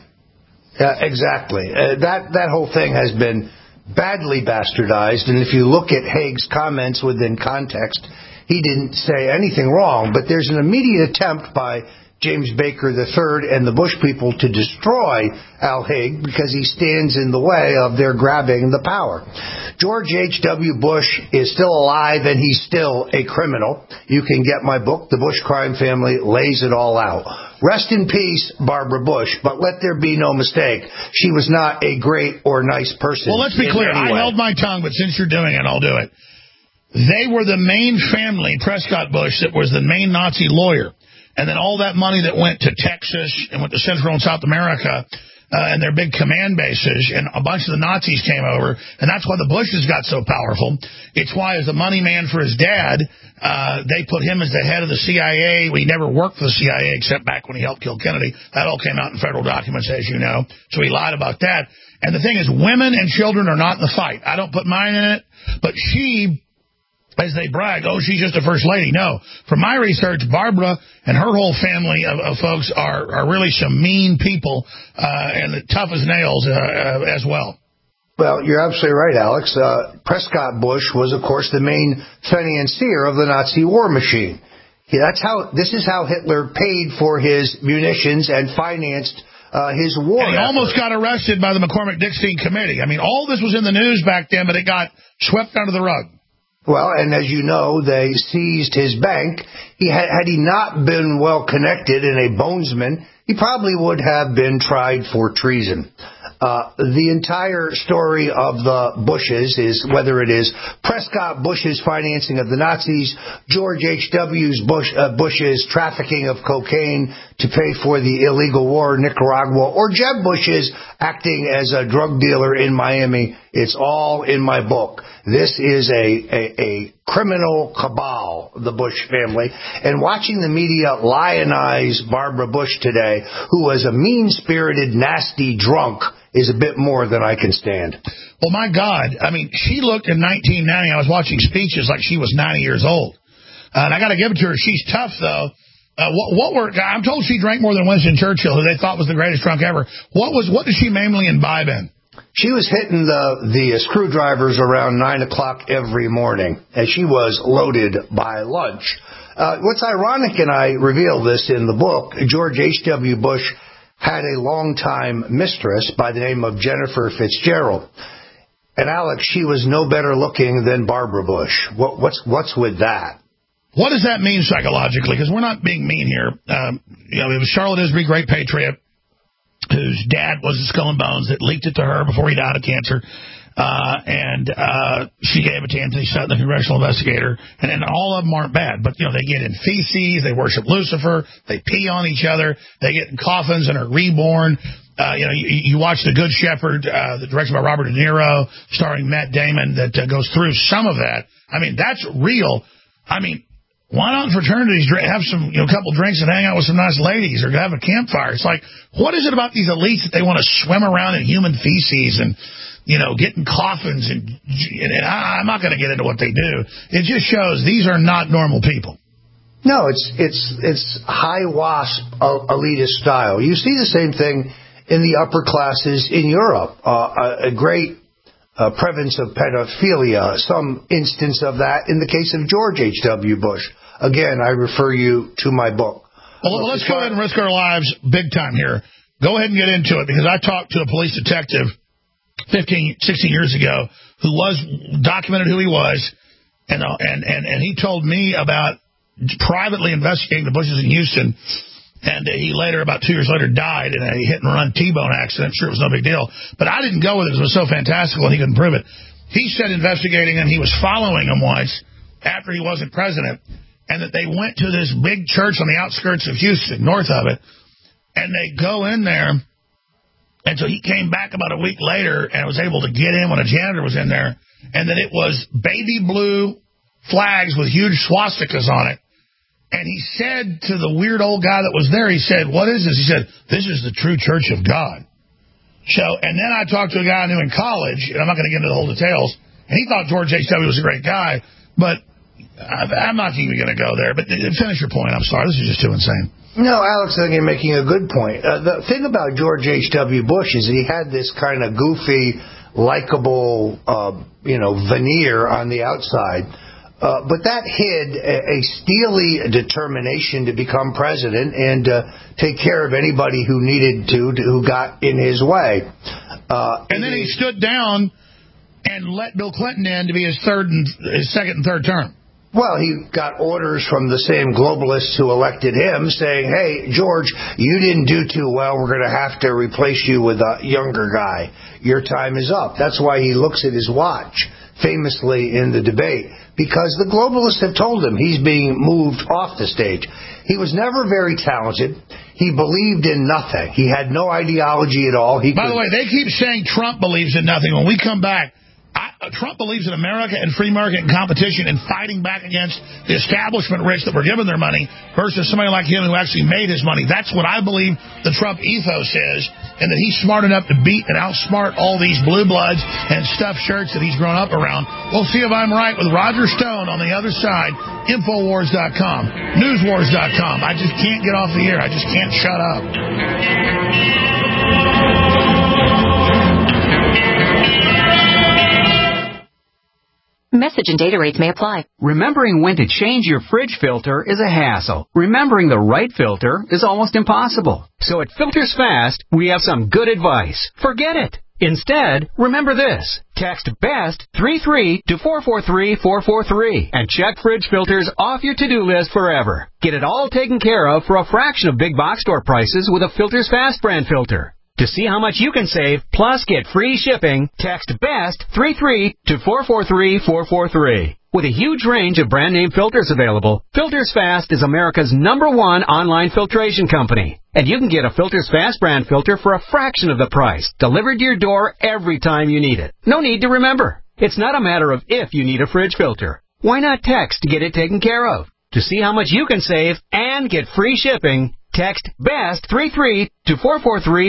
Exactly. That whole thing has been badly bastardized, and if you look at Haig's comments within context, he didn't say anything wrong, but there's an immediate attempt by James Baker III and the Bush people to destroy Al Haig because he stands in the way of their grabbing the power. George H.W. Bush is still alive, and he's still a criminal. You can get my book, The Bush Crime Family Lays It All Out. Rest in peace, Barbara Bush, but let there be no mistake. She was not a great or nice person. Well, let's be clear. I held my tongue, but since you're doing it, I'll do it. They were the main family, Prescott Bush, that was the main Nazi lawyer. And then all that money that went to Texas and went to Central and South America and their big command bases, and a bunch of the Nazis came over, and that's why the Bushes got so powerful. It's why, as the money man for his dad, they put him as the head of the CIA. He never worked for the CIA except back when he helped kill Kennedy. That all came out in federal documents, as you know. So he lied about that. And the thing is, women and children are not in the fight. I don't put mine in it, but she, as they brag, oh, she's just a first lady. No. From my research, Barbara and her whole family of folks are really some mean people and tough as nails as well. Well, you're absolutely right, Alex. Prescott Bush was, of course, the main financier of the Nazi war machine. This is how Hitler paid for his munitions and financed his war. And he almost got arrested by the McCormick-Dickstein Committee. I mean, all this was in the news back then, but it got swept under the rug. Well, and as you know, they seized his bank. Had he not been well connected and a bonesman, he probably would have been tried for treason. The entire story of the Bushes is, whether it is Prescott Bush's financing of the Nazis, George H.W. Bush's trafficking of cocaine to pay for the illegal war in Nicaragua, or Jeb Bush's acting as a drug dealer in Miami, it's all in my book. This is a criminal cabal, the Bush family. And watching the media lionize Barbara Bush today, who was a mean-spirited, nasty drunk, is a bit more than I can stand. Well, my God. I mean, she looked in 1990. I was watching speeches like she was 90 years old. And I got to give it to her. She's tough, though. I'm told she drank more than Winston Churchill, who they thought was the greatest drunk ever. What did she mainly imbibe in? She was hitting the screwdrivers around 9 o'clock every morning, as she was loaded by lunch. What's ironic, and I reveal this in the book, George H.W. Bush had a longtime mistress by the name of Jennifer Fitzgerald. And, Alex, she was no better looking than Barbara Bush. What's with that? What does that mean psychologically? Because we're not being mean here. It was Charlotte Isby, great patriot, whose dad was a Skull and Bones that leaked it to her before he died of cancer. And she gave it to Anthony Sutton, the congressional investigator. And then all of them aren't bad. But, they get in feces. They worship Lucifer. They pee on each other. They get in coffins and are reborn. You watch The Good Shepherd, directed by Robert De Niro, starring Matt Damon, that goes through some of that. I mean, that's real. I mean, why not in fraternities have some, couple drinks and hang out with some nice ladies or have a campfire? It's like, what is it about these elites that they want to swim around in human feces and, get in coffins? And I'm not going to get into what they do. It just shows these are not normal people. No, it's high wasp elitist style. You see the same thing in the upper classes in Europe. A great prevalence of pedophilia, some instance of that in the case of George H.W. Bush. Again, I refer you to my book. Well, let's go ahead and risk our lives big time here. Go ahead and get into it, because I talked to a police detective 15, 16 years ago who documented who he was, and he told me about privately investigating the Bushes in Houston, and he later, about 2 years later, died in a hit-and-run T-bone accident. Sure, it was no big deal, but I didn't go with it because it was so fantastical and he couldn't prove it. He said investigating him, he was following him once after he wasn't president, and that they went to this big church on the outskirts of Houston, north of it, and they go in there, and so he came back about a week later and was able to get in when a janitor was in there, and that it was baby blue flags with huge swastikas on it. And he said to the weird old guy that was there, he said, "What is this?" He said, "This is the true Church of God." So, and then I talked to a guy I knew in college, and I'm not going to get into the whole details, and he thought George H.W. was a great guy, but I'm not even going to go there. But finish your point. I'm sorry. This is just too insane. No, Alex, I think you're making a good point. The thing about George H.W. Bush is that he had this kind of goofy, likable, veneer on the outside. But that hid a steely determination to become president and take care of anybody who needed who got in his way. And then he stood down and let Bill Clinton in to be his second and third term. Well, he got orders from the same globalists who elected him saying, "Hey, George, you didn't do too well. We're going to have to replace you with a younger guy. Your time is up." That's why he looks at his watch, famously in the debate, because the globalists have told him he's being moved off the stage. He was never very talented. He believed in nothing. He had no ideology at all. By the way, they keep saying Trump believes in nothing. When we come back, Trump believes in America and free market and competition and fighting back against the establishment rich that were given their money versus somebody like him who actually made his money. That's what I believe the Trump ethos is, and that he's smart enough to beat and outsmart all these blue bloods and stuffed shirts that he's grown up around. We'll see if I'm right with Roger Stone on the other side. Infowars.com, Newswars.com. I just can't get off the air. I just can't shut up. Message and data rates may apply. Remembering when to change your fridge filter is a hassle. Remembering the right filter is almost impossible. So at Filters Fast, we have some good advice. Forget it. Instead, remember this. Text BEST 33 to 443-443 and check fridge filters off your to-do list forever. Get it all taken care of for a fraction of big box store prices with a Filters Fast brand filter. To see how much you can save, plus get free shipping, text BEST 33 to 443-443. With a huge range of brand name filters available, Filters Fast is America's #1 online filtration company. And you can get a Filters Fast brand filter for a fraction of the price, delivered to your door every time you need it. No need to remember. It's not a matter of if you need a fridge filter. Why not text to get it taken care of? To see how much you can save and get free shipping, text BEST 33 to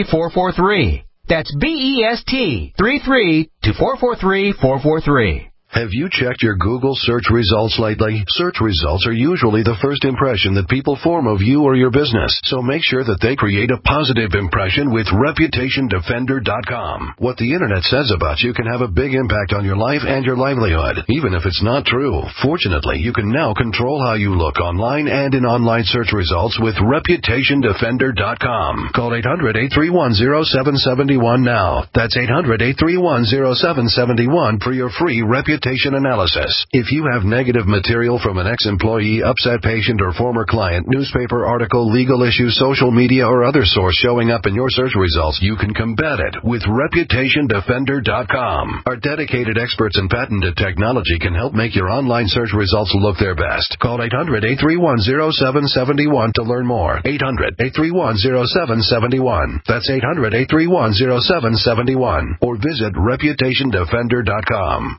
443-443. That's BEST 33 to 443-443. Have you checked your Google search results lately? Search results are usually the first impression that people form of you or your business, so make sure that they create a positive impression with ReputationDefender.com. What the internet says about you can have a big impact on your life and your livelihood, even if it's not true. Fortunately, you can now control how you look online and in online search results with ReputationDefender.com. Call 800-831-0771 now. That's 800-831-0771 for your free reputation analysis. If you have negative material from an ex-employee, upset patient, or former client, newspaper article, legal issue, social media, or other source showing up in your search results, you can combat it with ReputationDefender.com. Our dedicated experts in patented technology can help make your online search results look their best. Call 800-831-0771 to learn more. 800-831-0771. That's 800-831-0771. Or visit ReputationDefender.com.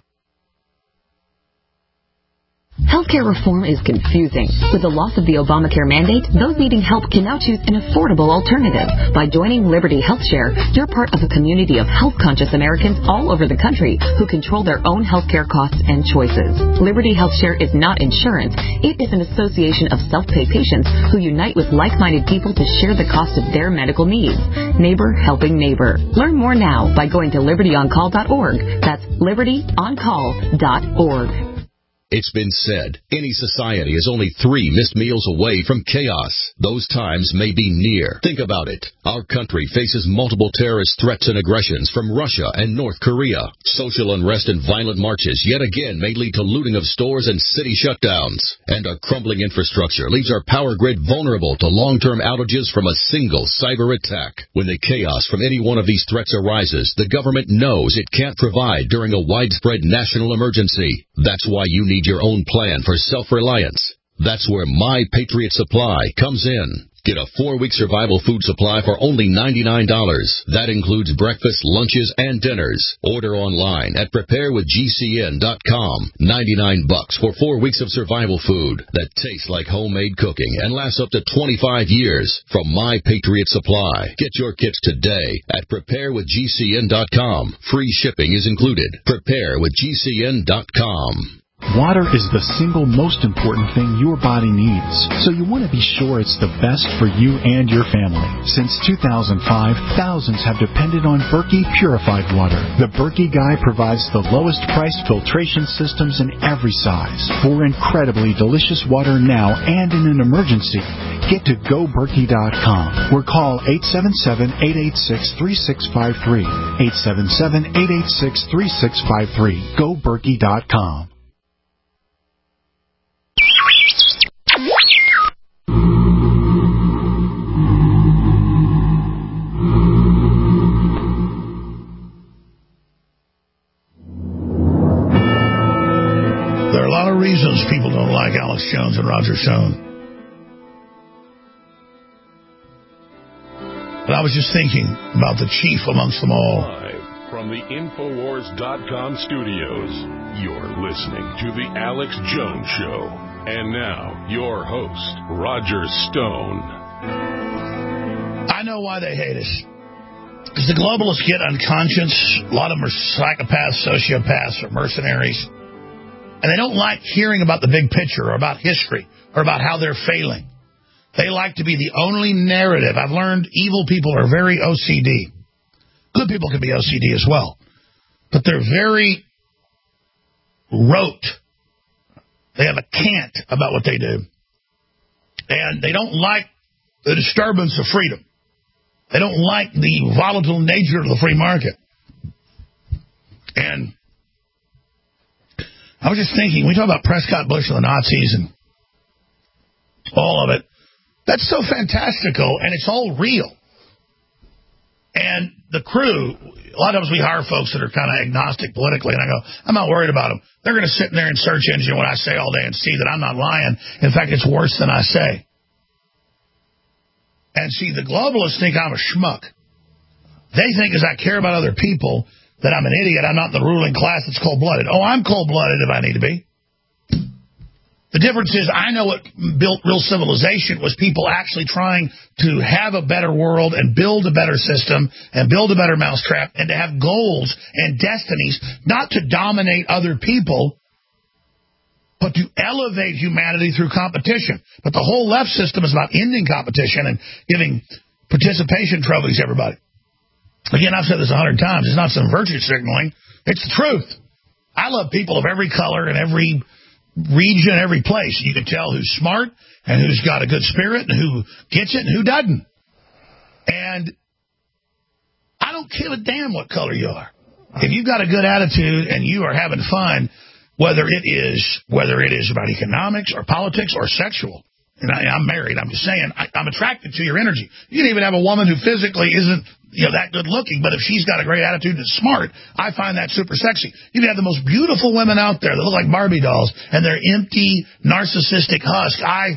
Healthcare reform is confusing. With the loss of the Obamacare mandate, those needing help can now choose an affordable alternative. By joining Liberty HealthShare, you're part of a community of health-conscious Americans all over the country who control their own healthcare costs and choices. Liberty HealthShare is not insurance. It is an association of self-pay patients who unite with like-minded people to share the cost of their medical needs. Neighbor helping neighbor. Learn more now by going to libertyoncall.org. That's libertyoncall.org. It's been said, any society is only 3 missed meals away from chaos. Those times may be near. Think about it. Our country faces multiple terrorist threats and aggressions from Russia and North Korea. Social unrest and violent marches yet again may lead to looting of stores and city shutdowns. And our crumbling infrastructure leaves our power grid vulnerable to long-term outages from a single cyber attack. When the chaos from any one of these threats arises, the government knows it can't provide during a widespread national emergency. That's why you need your own plan for self-reliance. That's where My Patriot Supply comes in. Get a 4-week survival food supply for only $99. That includes breakfast, lunches, and dinners. Order online at preparewithgcn.com. $99 for 4 weeks of survival food that tastes like homemade cooking and lasts up to 25 years from My Patriot Supply. Get your kits today at preparewithgcn.com. Free shipping is included. Preparewithgcn.com. Water is the single most important thing your body needs, so you want to be sure it's the best for you and your family. Since 2005, thousands have depended on Berkey purified water. The Berkey Guy provides the lowest priced filtration systems in every size. For incredibly delicious water now and in an emergency, get to GoBerkey.com or call 877-886-3653. 877-886-3653. GoBerkey.com. There are a lot of reasons people don't like Alex Jones and Roger Stone. But I was just thinking about the chief amongst them all. Live from the Infowars.com studios, you're listening to The Alex Jones Show. And now, your host, Roger Stone. I know why they hate us. Because the globalists get unconscious. A lot of them are psychopaths, sociopaths, or mercenaries. And they don't like hearing about the big picture or about history or about how they're failing. They like to be the only narrative. I've learned evil people are very OCD. Good people can be OCD as well. But they're very rote. They have a cant about what they do. And they don't like the disturbance of freedom. They don't like the volatile nature of the free market. And I was just thinking, we talk about Prescott Bush and the Nazis and all of it. That's so fantastical, and it's all real. And the crew, a lot of times we hire folks that are kind of agnostic politically, and I go, I'm not worried about them. They're going to sit in there in search engine what I say all day and see that I'm not lying. In fact, it's worse than I say. And see, the globalists think I'm a schmuck. They think as I care about other people that I'm an idiot. I'm not in the ruling class that's cold-blooded. Oh, I'm cold-blooded if I need to be. The difference is I know what built real civilization was people actually trying to have a better world and build a better system and build a better mousetrap and to have goals and destinies, not to dominate other people, but to elevate humanity through competition. But the whole left system is about ending competition and giving participation trophies to everybody. Again, I've said this 100 times. It's not some virtue signaling. It's the truth. I love people of every color and every region, every place. You can tell who's smart and who's got a good spirit and who gets it and who doesn't. And I don't give a damn what color you are. If you've got a good attitude and you are having fun, whether it is about economics or politics or sexual. And I'm married. I'm just saying, I'm attracted to your energy. You can even have a woman who physically isn't that good looking, but if she's got a great attitude and smart, I find that super sexy. You can have the most beautiful women out there that look like Barbie dolls, and they're empty, narcissistic husk. If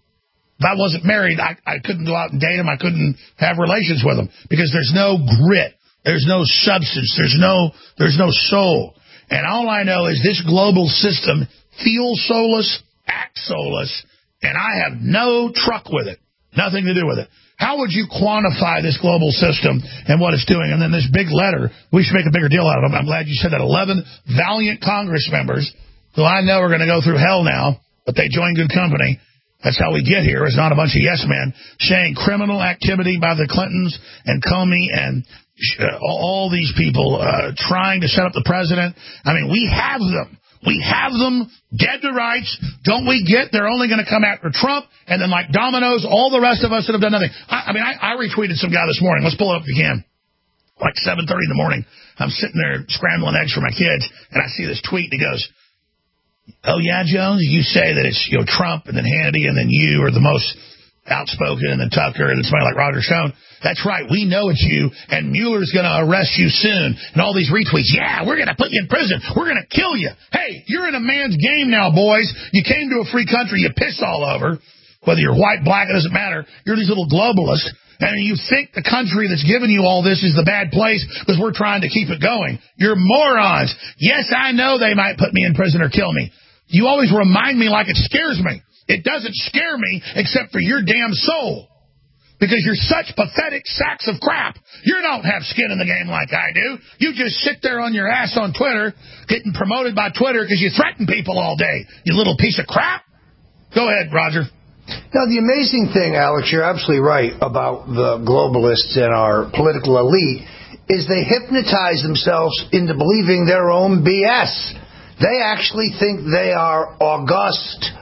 I wasn't married, I couldn't go out and date them. I couldn't have relations with them because there's no grit. There's no substance. There's no soul. And all I know is this global system feels soulless, acts soulless, and I have no truck with it. Nothing to do with it. How would you quantify this global system and what it's doing? And then this big letter, we should make a bigger deal out of them. I'm glad you said that. 11 valiant Congress members who I know are going to go through hell now, but they join good company. That's how we get here. It's not a bunch of yes men saying criminal activity by the Clintons and Comey and all these people trying to set up the president. I mean, we have them. We have them dead to rights. Don't we get they're only going to come after Trump, and then like dominoes, all the rest of us that have done nothing. I retweeted some guy this morning. Let's pull it up if you can. Like 7:30 in the morning. I'm sitting there scrambling eggs for my kids, and I see this tweet, and he goes, "Oh, yeah, Jones, you say that it's Trump and then Hannity and then you are the most outspoken and then Tucker and then somebody like Roger Stone. That's right. We know it's you, and Mueller's going to arrest you soon." And all these retweets. Yeah, we're going to put you in prison. We're going to kill you. Hey, you're in a man's game now, boys. You came to a free country. You piss all over. Whether you're white, black, it doesn't matter. You're these little globalists. And you think the country that's giving you all this is the bad place because we're trying to keep it going. You're morons. Yes, I know they might put me in prison or kill me. You always remind me like it scares me. It doesn't scare me except for your damn soul. Because you're such pathetic sacks of crap. You don't have skin in the game like I do. You just sit there on your ass on Twitter, getting promoted by Twitter because you threaten people all day. You little piece of crap. Go ahead, Roger. Now, the amazing thing, Alex, you're absolutely right about the globalists and our political elite, is they hypnotize themselves into believing their own BS. They actually think they are august,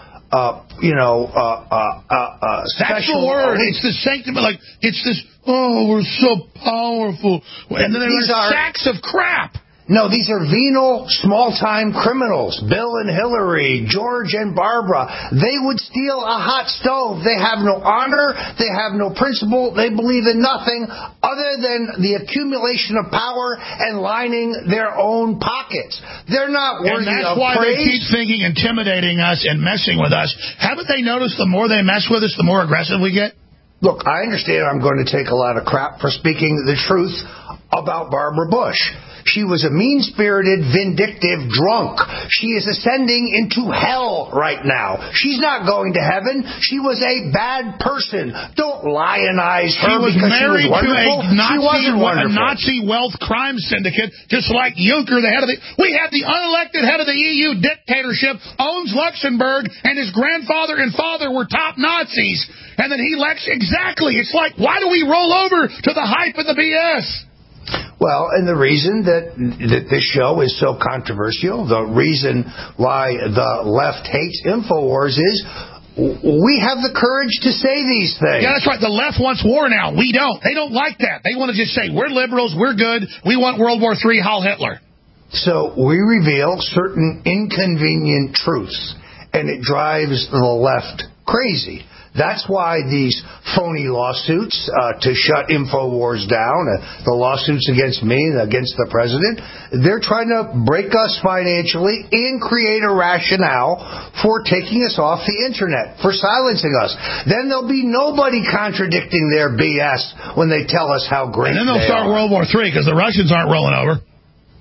That's the word. It's the sanctum. Like, it's this, we're so powerful. And then there's sacks of crap. No, these are venal, small-time criminals. Bill and Hillary, George and Barbara. They would steal a hot stove. They have no honor. They have no principle. They believe in nothing other than the accumulation of power and lining their own pockets. They're not worthy of praise. And that's why they keep thinking, intimidating us and messing with us. Haven't they noticed the more they mess with us, the more aggressive we get? Look, I understand I'm going to take a lot of crap for speaking the truth about Barbara Bush. She was a mean-spirited, vindictive drunk. She is ascending into hell right now. She's not going to heaven. She was a bad person. Don't lionize her because she was wonderful. She wasn't wonderful. A Nazi wealth crime syndicate, just like Juncker, the head of the... We have the unelected head of the EU dictatorship, owns Luxembourg, and his grandfather and father were top Nazis. And then he elects... Exactly. It's like, why do we roll over to the hype and the BS? Well, and the reason that this show is so controversial, the reason why the left hates InfoWars is we have the courage to say these things. Yeah, that's right. The left wants war now. We don't. They don't like that. They want to just say, we're liberals, we're good, we want World War III, Heil Hitler. So we reveal certain inconvenient truths, and it drives the left crazy. That's why these phony lawsuits to shut InfoWars down, the lawsuits against me and against the president, they're trying to break us financially and create a rationale for taking us off the Internet, for silencing us. Then there'll be nobody contradicting their BS when they tell us how great they are. And then they'll start World War III because the Russians aren't rolling over.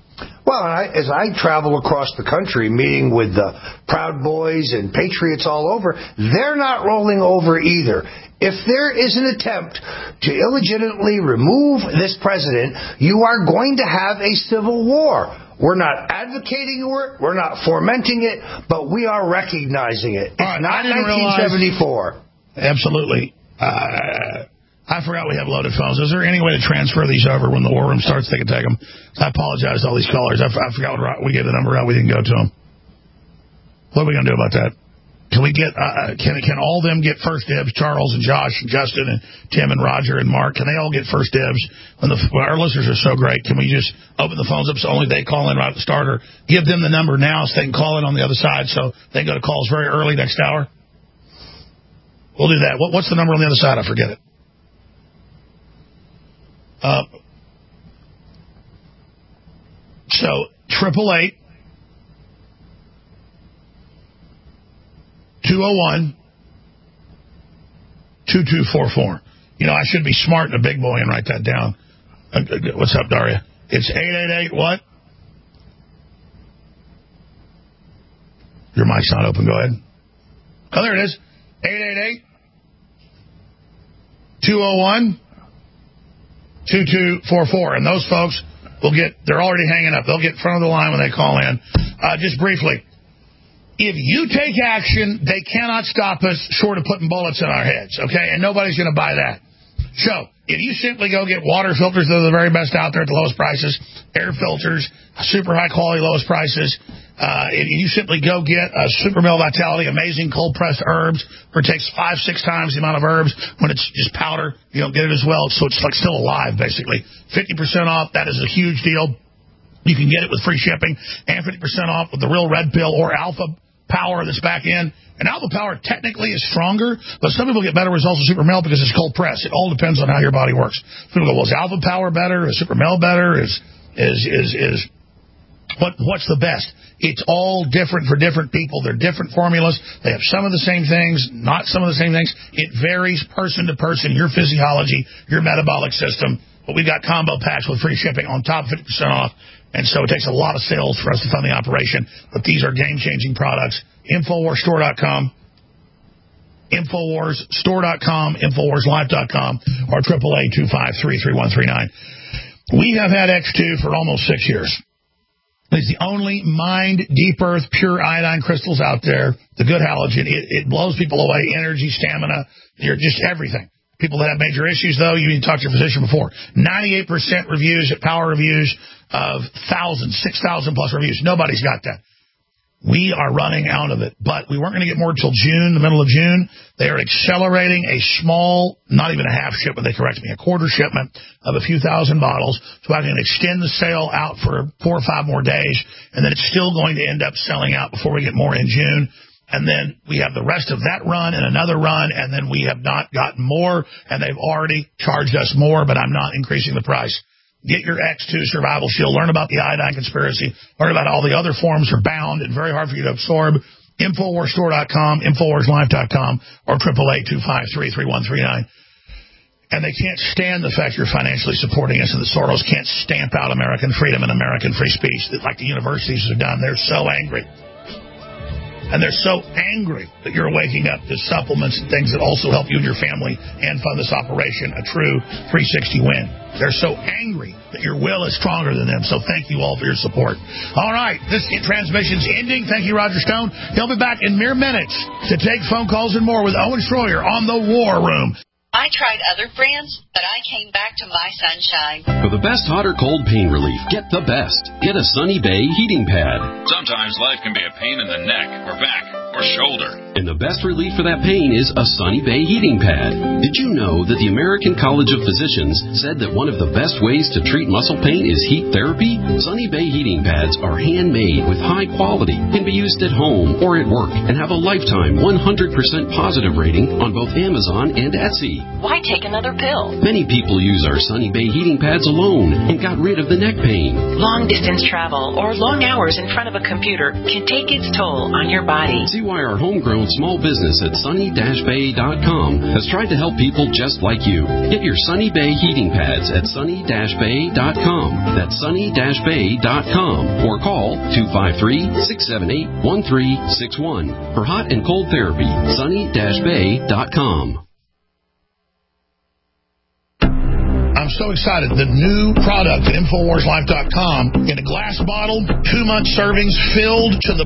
Well, as I travel across the country meeting with the Proud Boys and Patriots all over, they're not rolling over either. If there is an attempt to illegitimately remove this president, you are going to have a civil war. We're not advocating for it. We're not fomenting it, but we are recognizing it. It's not 1974. Absolutely. I forgot we have loaded phones. Is there any way to transfer these over when the war room starts? They can take them. I apologize to all these callers. I forgot we gave the number out. We didn't go to them. What are we going to do about that? Can we get? Can all them get first dibs? Charles and Josh and Justin and Tim and Roger and Mark. Can they all get first dibs? When our listeners are so great, can we just open the phones up so only they call in right at the start, or give them the number now so they can call in on the other side so they can go to calls very early next hour? We'll do that. What's the number on the other side? I forget it. So 888-201-2244. You know, I should be smart and a big boy and write that down. What's up, Daria? It's 888 what? Your mic's not open. Go ahead. Oh, there it is. 888-201-2244. And those folks will they're already hanging up. They'll get in front of the line when they call in. Just briefly, if you take action, they cannot stop us short of putting bullets in our heads, okay? And nobody's going to buy that. So, if you simply go get water filters that are the very best out there at the lowest prices, air filters, super high quality, lowest prices, if you simply go get a Super Male Vitality, amazing cold pressed herbs, where it takes 5-6 times the amount of herbs when it's just powder, you don't get it as well, so it's like still alive, basically. 50% off, that is a huge deal. You can get it with free shipping, and 50% off with the Real Red Pill or Alpha Power that's back in. And Alpha Power technically is stronger, but some people get better results with Super Male because it's cold pressed. It all depends on how your body works. People go, well, is Alpha Power better? Is Super Male better? What's the best? It's all different for different people. They're different formulas. They have some of the same things, not some of the same things. It varies person to person, your physiology, your metabolic system. But we've got combo packs with free shipping on top of 50% off. And so it takes a lot of sales for us to fund the operation. But these are game-changing products. InfoWarsStore.com, InfoWarsStore.com, InfoWarsLife.com, or 888-253-3139. We have had X2 for almost 6 years. It's the only mined, deep earth, pure iodine crystals out there, the good halogen. It blows people away, energy, stamina, just everything. People that have major issues, though, you need to talk to your physician before. 98% reviews at Power Reviews of thousands, 6,000 plus reviews. Nobody's got that. We are running out of it, but we weren't going to get more until June, the middle of June. They are accelerating a small, not even a half shipment, they corrected me, a quarter shipment of a few thousand bottles, so I can extend the sale out for 4 or 5 more days, and then it's still going to end up selling out before we get more in June. And then we have the rest of that run and another run, and then we have not gotten more, and they've already charged us more, but I'm not increasing the price. Get your X2 Survival Shield. Learn about the iodine conspiracy. Learn about all the other forms are bound and very hard for you to absorb. InfoWarsStore.com, InfoWarsLife.com, or 888-253-3139. And they can't stand the fact you're financially supporting us, and that Soros can't stamp out American freedom and American free speech like the universities have done. They're so angry. And they're so angry that you're waking up to supplements and things that also help you and your family and fund this operation, a true 360 win. They're so angry that your will is stronger than them. So thank you all for your support. All right, this transmission's ending. Thank you, Roger Stone. He'll be back in mere minutes to take phone calls and more with Owen Schroyer on The War Room. I tried other brands, but I came back to My Sunshine. For the best hot or cold pain relief, get the best. Get a Sunny Bay heating pad. Sometimes life can be a pain in the neck or back or shoulder. And the best relief for that pain is a Sunny Bay heating pad. Did you know that the American College of Physicians said that one of the best ways to treat muscle pain is heat therapy? Sunny Bay heating pads are handmade with high quality, can be used at home or at work, and have a lifetime 100% positive rating on both Amazon and Etsy. Bay. Why take another pill? Many people use our Sunny Bay heating pads alone and got rid of the neck pain. Long-distance travel or long hours in front of a computer can take its toll on your body. See why our homegrown small business at sunny-bay.com has tried to help people just like you. Get your Sunny Bay heating pads at sunny-bay.com. That's sunny-bay.com. Or call 253-678-1361 for hot and cold therapy. sunny-bay.com. I'm so excited. The new product at InfoWarsLife.com in a glass bottle, 2-month servings filled to the